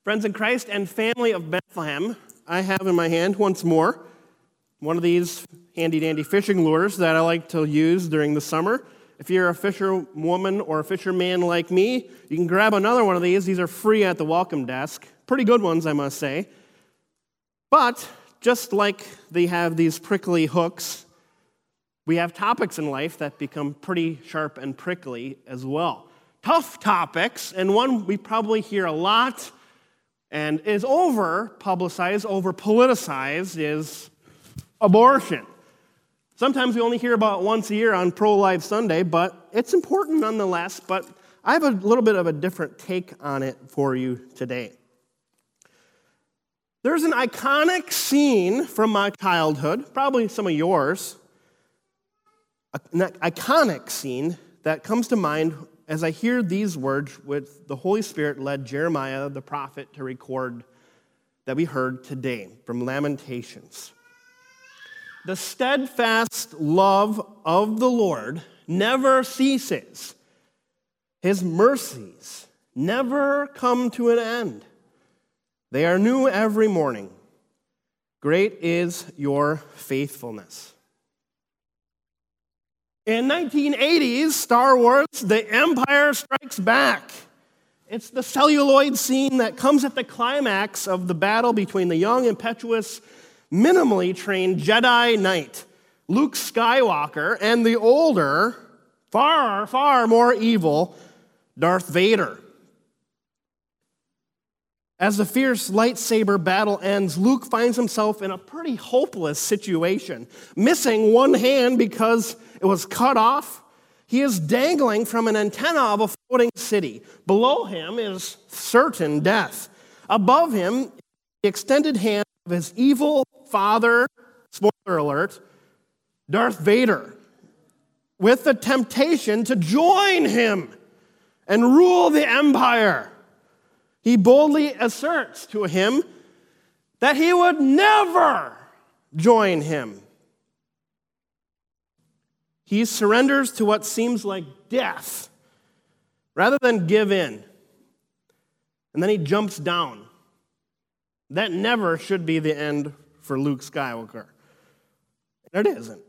Friends in Christ and family of Bethlehem, I have in my hand once more one of these handy-dandy fishing lures that I like to use during the summer. If you're a fisherwoman or a fisherman like me, you can grab another one of these. These are free at the welcome desk. Pretty good ones, I must say. But just like they have these prickly hooks, we have topics in life that become pretty sharp and prickly as well. Tough topics, and one we probably hear a lot and is over-publicized, over-politicized, is abortion. Sometimes we only hear about it once a year on Pro-Life Sunday, but it's important nonetheless. But I have a little bit of a different take on it for you today. There's an iconic scene from my childhood, probably some of yours, an iconic scene that comes to mind as I hear these words which the Holy Spirit led Jeremiah the prophet to record that we heard today from Lamentations. The steadfast love of the Lord never ceases. His mercies never come to an end. They are new every morning. Great is your faithfulness. In 1980s, Star Wars, The Empire Strikes Back. It's the celluloid scene that comes at the climax of the battle between the young, impetuous, minimally trained Jedi Knight, Luke Skywalker, and the older, far, far more evil, Darth Vader. As the fierce lightsaber battle ends, Luke finds himself in a pretty hopeless situation. Missing one hand because it was cut off, he is dangling from an antenna of a floating city. Below him is certain death. Above him, the extended hand of his evil father, spoiler alert, Darth Vader, with the temptation to join him and rule the empire. He boldly asserts to him that he would never join him. He surrenders to what seems like death rather than give in. And then he jumps down. That never should be the end for Luke Skywalker. And it isn't.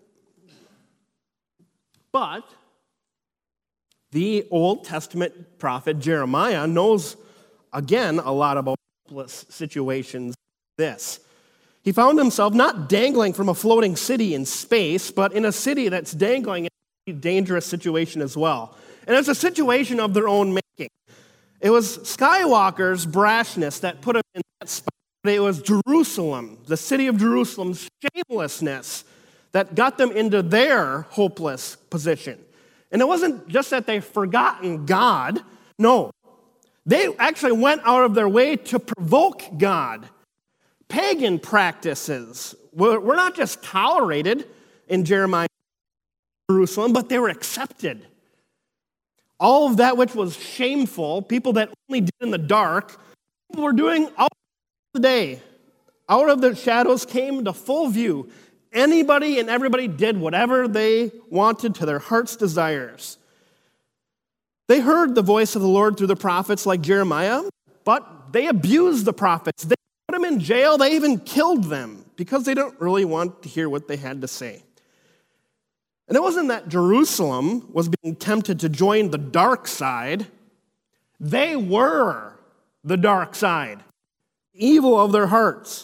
But the Old Testament prophet Jeremiah knows, again, a lot about hopeless situations like this. He found himself not dangling from a floating city in space, but in a city that's dangling in a dangerous situation as well. And it's a situation of their own making. It was Skywalker's brashness that put him in that spot. It was Jerusalem, the city of Jerusalem's shamelessness that got them into their hopeless position. And it wasn't just that they'd forgotten God. No. They actually went out of their way to provoke God. Pagan practices were not just tolerated in Jeremiah, Jerusalem, but they were accepted. All of that which was shameful, people that only did in the dark, people were doing out of the day. Out of the shadows came to full view. Anybody and everybody did whatever they wanted to their heart's desires. They heard the voice of the Lord through the prophets like Jeremiah, but they abused the prophets. They put them in jail. They even killed them because they don't really want to hear what they had to say. And it wasn't that Jerusalem was being tempted to join the dark side. They were the dark side, evil of their hearts.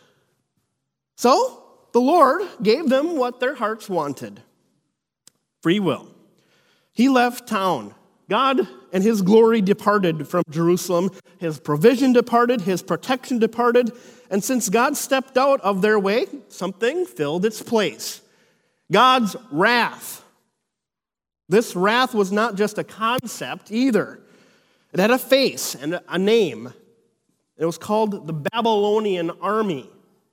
So the Lord gave them what their hearts wanted, free will. He left town. God and his glory departed from Jerusalem. His provision departed. His protection departed. And since God stepped out of their way, something filled its place. God's wrath. This wrath was not just a concept either. It had a face and a name. It was called the Babylonian army.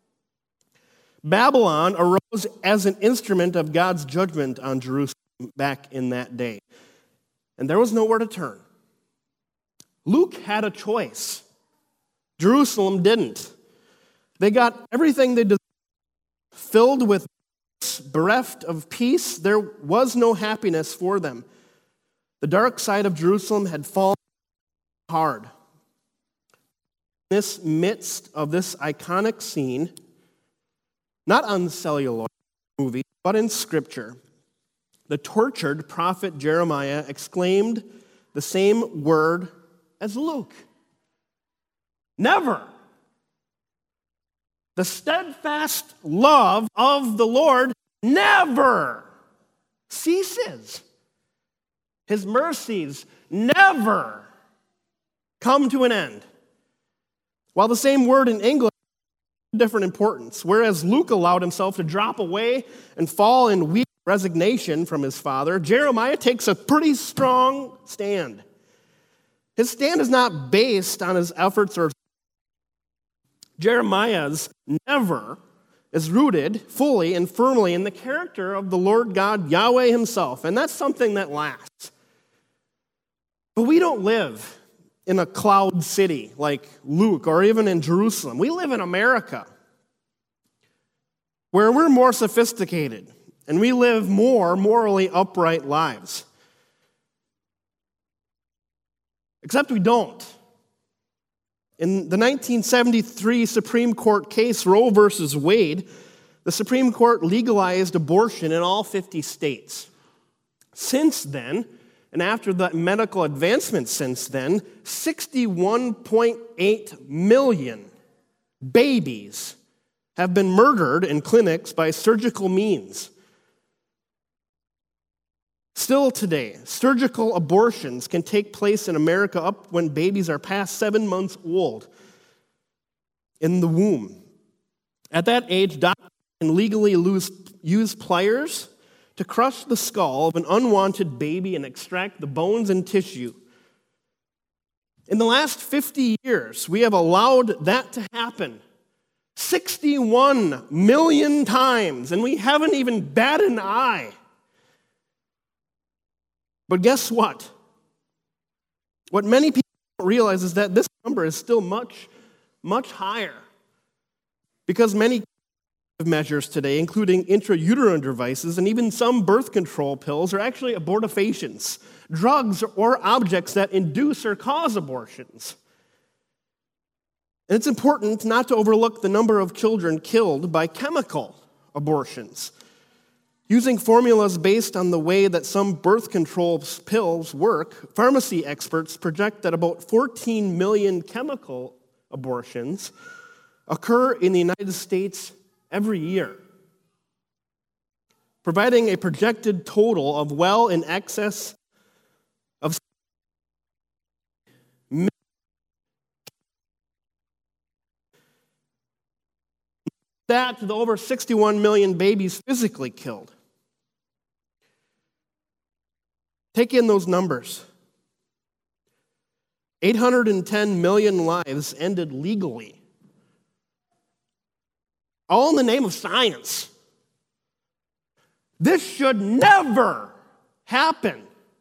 Babylon arose as an instrument of God's judgment on Jerusalem back in that day. And there was nowhere to turn. Luke had a choice. Jerusalem didn't. They got everything they deserved, filled with bereft of peace. There was no happiness for them. The dark side of Jerusalem had fallen hard. this midst of this iconic scene, not on celluloid movie, but in Scripture, the tortured prophet Jeremiah exclaimed the same word as Luke. Never. The steadfast love of the Lord never ceases. His mercies never come to an end. While the same word in English has different importance, whereas Luke allowed himself to drop away and fall in weak resignation from his father, Jeremiah takes a pretty strong stand. His stand is not based on his efforts or Jeremiah's never is rooted fully and firmly in the character of the Lord God, Yahweh himself, and that's something that lasts. But we don't live in a cloud city like Luke or even in Jerusalem. We live in America, where we're more sophisticated and we live more morally upright lives. Except we don't. In the 1973 Supreme Court case, Roe versus Wade, the Supreme Court legalized abortion in all 50 states. Since then, and after the medical advancements since then, 61.8 million babies have been murdered in clinics by surgical means. Still today, surgical abortions can take place in America up when babies are past 7 months old in the womb. At that age, doctors can legally use pliers to crush the skull of an unwanted baby and extract the bones and tissue. In the last 50 years, we have allowed that to happen 61 million times, and we haven't even batted an eye. But guess what? What many people don't realize is that this number is still much, much higher. Because many measures today, including intrauterine devices and even some birth control pills, are actually abortifacients, drugs or objects that induce or cause abortions. And it's important not to overlook the number of children killed by chemical abortions. Using formulas based on the way that some birth control pills work, pharmacy experts project that about 14 million chemical abortions occur in the United States every year, providing a projected total of well in excess of that to the over 61 million babies physically killed. Take in those numbers. 810 million lives ended legally. All in the name of science. This should never happen.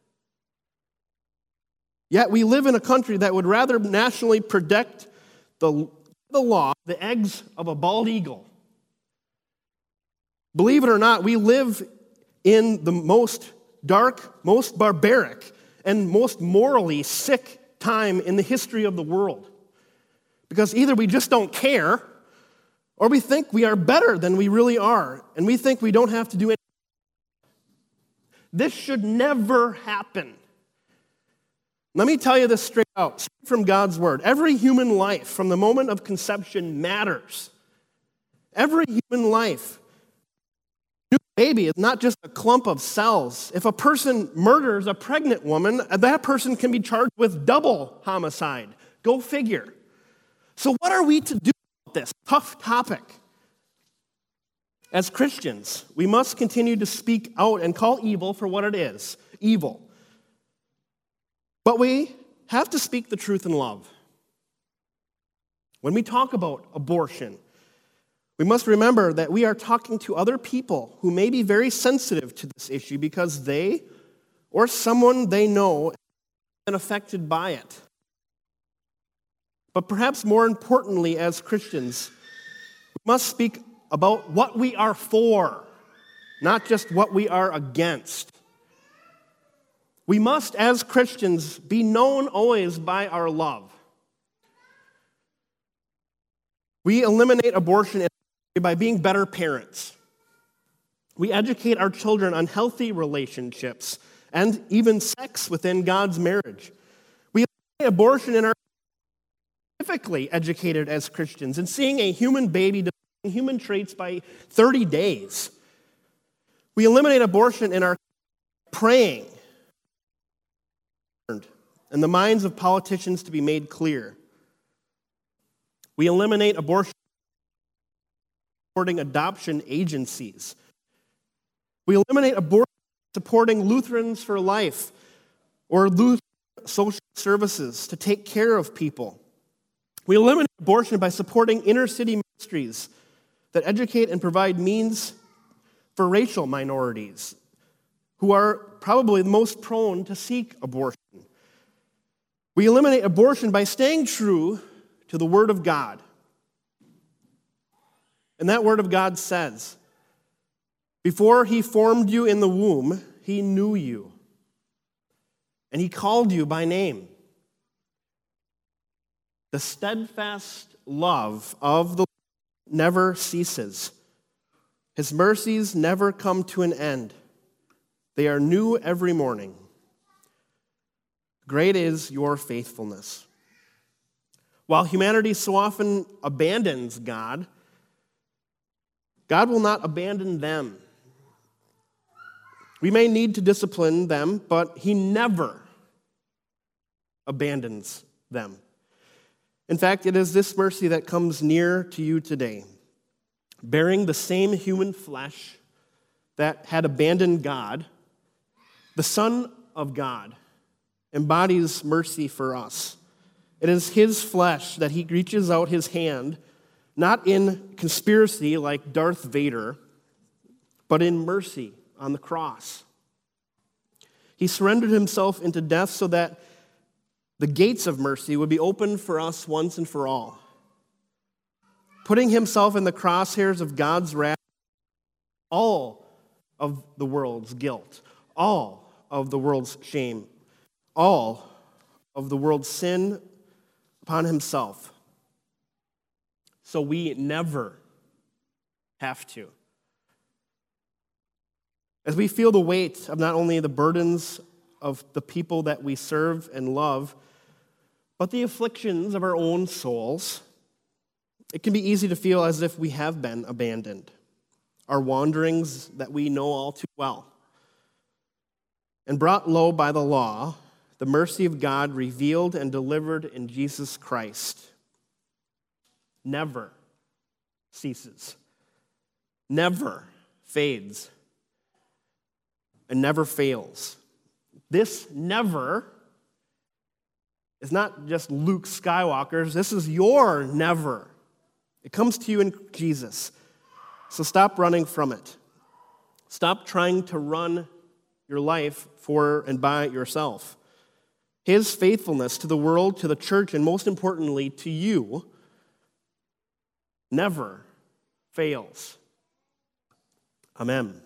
Yet we live in a country that would rather nationally protect the law, the eggs of a bald eagle. Believe it or not, we live in the most dark, most barbaric, and most morally sick time in the history of the world. Because either we just don't care, or we think we are better than we really are, and we think we don't have to do anything. This should never happen. Let me tell you this straight out, straight from God's word. Every human life from the moment of conception matters. Every human life. A new baby is not just a clump of cells. If a person murders a pregnant woman, that person can be charged with double homicide. Go figure. So what are we to do about this tough topic? As Christians, we must continue to speak out and call evil for what it is, evil. But we have to speak the truth in love. When we talk about abortion, we must remember that we are talking to other people who may be very sensitive to this issue because they or someone they know has been affected by it. But perhaps more importantly, as Christians, we must speak about what we are for, not just what we are against. We must, as Christians, be known always by our love. We eliminate abortion by being better parents. We educate our children on healthy relationships and even sex within God's marriage. We eliminate abortion in our specifically educated as Christians and seeing a human baby developing human traits by 30 days. We eliminate abortion in our praying and the minds of politicians to be made clear. We eliminate abortion supporting adoption agencies. We eliminate abortion supporting Lutherans for Life or Lutheran social services to take care of people. We eliminate abortion by supporting inner city ministries that educate and provide means for racial minorities who are probably the most prone to seek abortion. We eliminate abortion by staying true to the Word of God. And that Word of God says, before He formed you in the womb, He knew you. And He called you by name. The steadfast love of the Lord never ceases. His mercies never come to an end. They are new every morning. Great is your faithfulness. While humanity so often abandons God, God will not abandon them. We may need to discipline them, but He never abandons them. In fact, it is this mercy that comes near to you today, bearing the same human flesh that had abandoned God. The Son of God embodies mercy for us. It is His flesh that He reaches out His hand, not in conspiracy like Darth Vader, but in mercy on the cross. He surrendered Himself into death so that the gates of mercy would be opened for us once and for all. Putting Himself in the crosshairs of God's wrath, all of the world's guilt, all of the world's shame, all of the world's sin upon Himself. So we never have to. As we feel the weight of not only the burdens of the people that we serve and love, but the afflictions of our own souls, it can be easy to feel as if we have been abandoned. Our wanderings that we know all too well. And brought low by the law, the mercy of God revealed and delivered in Jesus Christ never ceases, never fades, and never fails. This never is not just Luke Skywalker's. This is your never. It comes to you in Jesus. So stop running from it. Stop trying to run your life for and by yourself. His faithfulness to the world, to the church, and most importantly, to you, never fails. Amen.